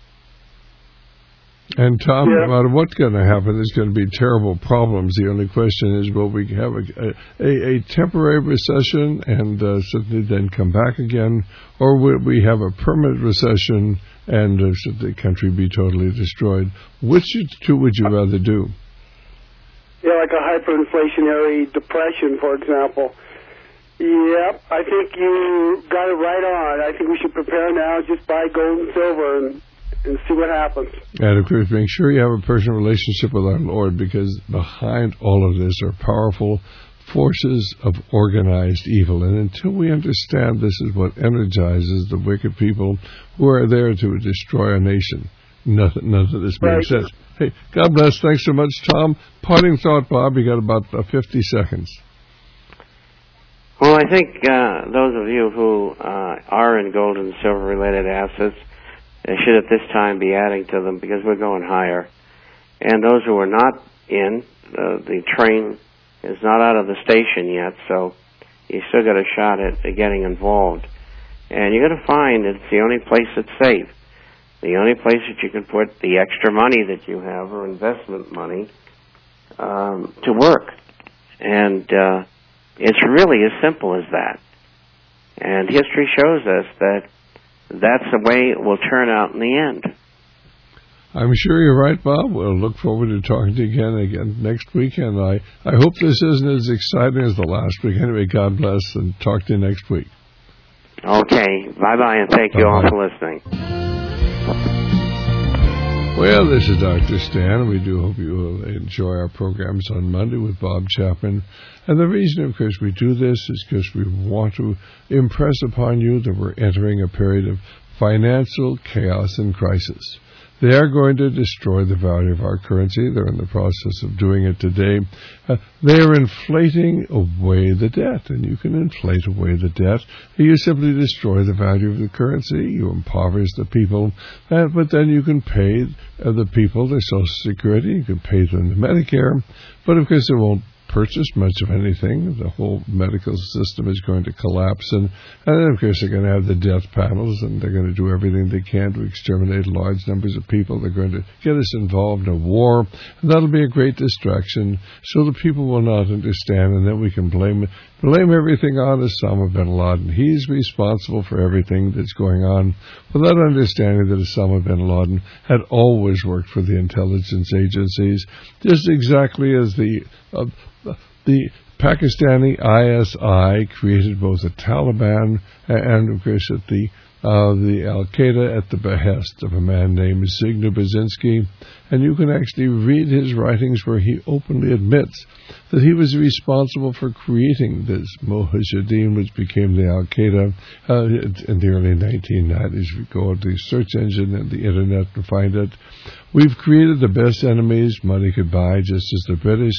And Tom, yeah. no matter what's going to happen, there's going to be terrible problems. The only question is, will we have a, a, a temporary recession and uh, suddenly then come back again, or will we have a permanent recession and uh, should the country be totally destroyed? Which two would you rather do? Yeah, like a hyperinflationary depression, for example. Yeah, I think you got it right on. I think we should prepare now, just buy gold and silver and and see what happens. And of course, make sure you have a personal relationship with our Lord, because behind all of this are powerful forces of organized evil. And until we understand this is what energizes the wicked people who are there to destroy our nation, nothing, none of this makes sense. Hey, God bless. Thanks so much, Tom. Parting thought, Bob. You got about uh, fifty seconds. Well, I think uh, those of you who uh, are in gold and silver related assets, they should at this time be adding to them because we're going higher. And those who are not in, uh, the train is not out of the station yet, so you still got a shot at, at getting involved. And you're going to find it's the only place that's safe. The only place that you can put the extra money that you have, or investment money, um, to work. And uh, it's really as simple as that. And history shows us that that's the way it will turn out in the end. I'm sure you're right, Bob. We'll look forward to talking to you again again next week. And I, I hope this isn't as exciting as the last week. Anyway, God bless, and talk to you next week. Okay. Bye-bye, and thank you Bye-bye. all for listening. Well, this is Doctor Stan. We do hope you will enjoy our programs on Monday with Bob Chapman. And the reason, of course, we do this is because we want to impress upon you that we're entering a period of financial chaos and crisis. They are going to destroy the value of our currency. They're in the process of doing it today. Uh, they are inflating away the debt, and you can inflate away the debt. You simply destroy the value of the currency. You impoverish the people, uh, but then you can pay uh, the people their Social Security. You can pay them the Medicare, but of course it won't purchase much of anything. The whole medical system is going to collapse, and, and then of course they're going to have the death panels, and they're going to do everything they can to exterminate large numbers of people. They're going to get us involved in a war, and that'll be a great distraction, so the people will not understand, and then we can blame blame everything on Osama bin Laden. He's responsible for everything that's going on, without understanding that Osama bin Laden had always worked for the intelligence agencies, just exactly as the uh, the Pakistani I S I created both the Taliban and, of course, the uh, the Al-Qaeda at the behest of a man named Zygmunt Brzezinski, and you can actually read his writings where he openly admits that he was responsible for creating this Mujahideen, which became the Al-Qaeda uh, in the early nineteen nineties. If you go to the search engine and the internet and find it, we've created the best enemies money could buy, just as the British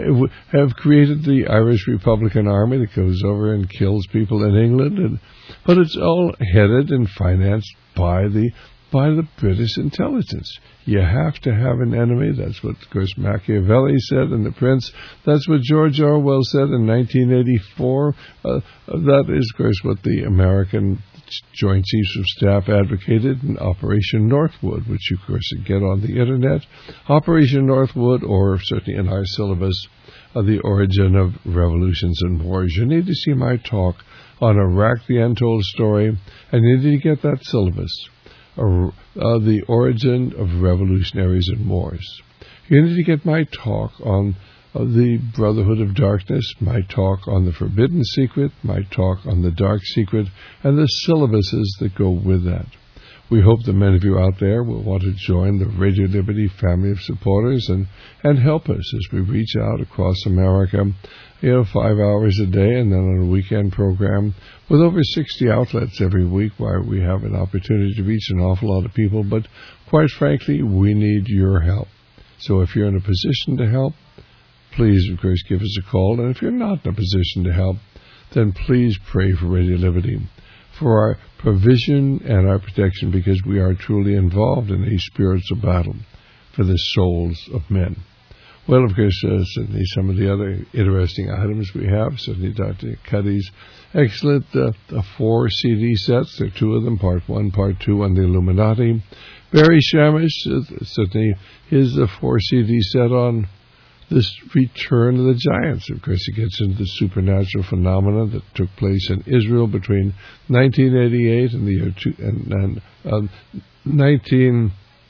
have created the Irish Republican Army that goes over and kills people in England, and but it's all headed and financed by the by the British intelligence. You have to have an enemy. That's what, of course, Machiavelli said in The Prince. That's what George Orwell said in nineteen eighty-four. Uh, that is, of course, what the American Joint Chiefs of Staff advocated in Operation Northwood, which you, of course, can get on the Internet. Operation Northwood, or certainly in our syllabus, uh, The Origin of Revolutions and Wars. You need to see my talk on Iraq, the Untold Story, and you need to get that syllabus. Uh, uh, the Origin of Revolutionaries and Wars. You need to get my talk on uh, the Brotherhood of Darkness, my talk on the Forbidden Secret, my talk on the Dark Secret, and the syllabuses that go with that. We hope that many of you out there will want to join the Radio Liberty family of supporters and, and help us as we reach out across America, you know, five hours a day and then on a weekend program with over sixty outlets every week, where we have an opportunity to reach an awful lot of people. But quite frankly, we need your help. So if you're in a position to help, please, of course, give us a call. And if you're not in a position to help, then please pray for Radio Liberty, for our provision and our protection, because we are truly involved in a spiritual battle for the souls of men. Well, of course, uh, certainly some of the other interesting items we have, certainly Doctor Cuddy's excellent uh, four C D sets. There are two of them, part one, part two on the Illuminati. Barry Shamish, uh, certainly his uh, four C D set on this return of the giants. Of course, it gets into the supernatural phenomena that took place in Israel between nineteen eighty-eight and the year two, and, and um, nineteen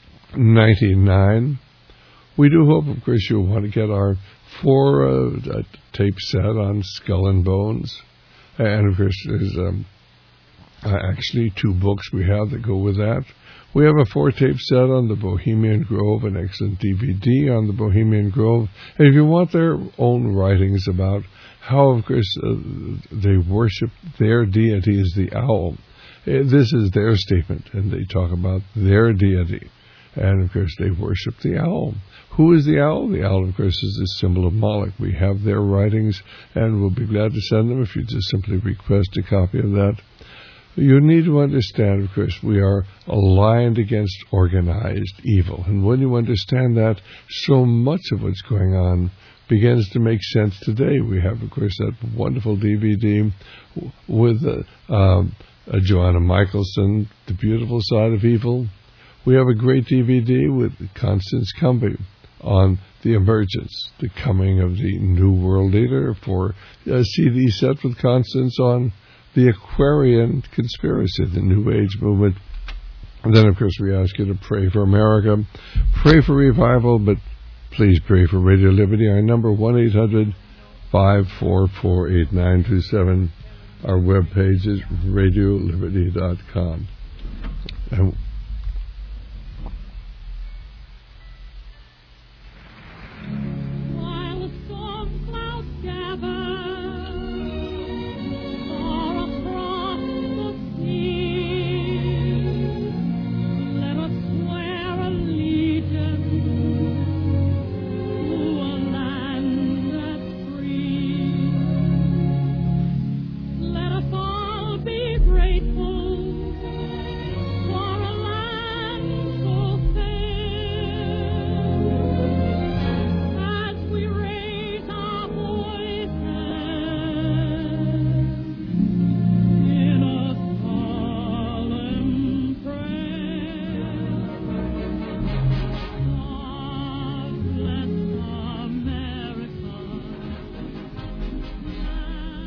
ninety-nine. We do hope, of course, you'll want to get our four uh, tape set on Skull and Bones. And, of course, there's um, uh, actually two books we have that go with that. We have a four-tape set on the Bohemian Grove, an excellent D V D on the Bohemian Grove. And if you want their own writings about how, of course, uh, they worship their deity as the owl, uh, this is their statement, and they talk about their deity. And, of course, they worship the owl. Who is the owl? The owl, of course, is the symbol of Moloch. We have their writings, and we'll be glad to send them if you just simply request a copy of that. You need to understand, of course, we are aligned against organized evil. And when you understand that, so much of what's going on begins to make sense today. We have, of course, that wonderful D V D with uh, um, uh, Joanna Michelson, The Beautiful Side of Evil. We have a great D V D with Constance Cumby on the emergence, the coming of the New World Leader, for a C D set with Constance on the Aquarian conspiracy, the New Age movement. And then, of course, we ask you to pray for America, pray for revival, but please pray for Radio Liberty. Our number, one eight hundred, five four four, eight nine two seven. Our webpage is radio liberty dot com.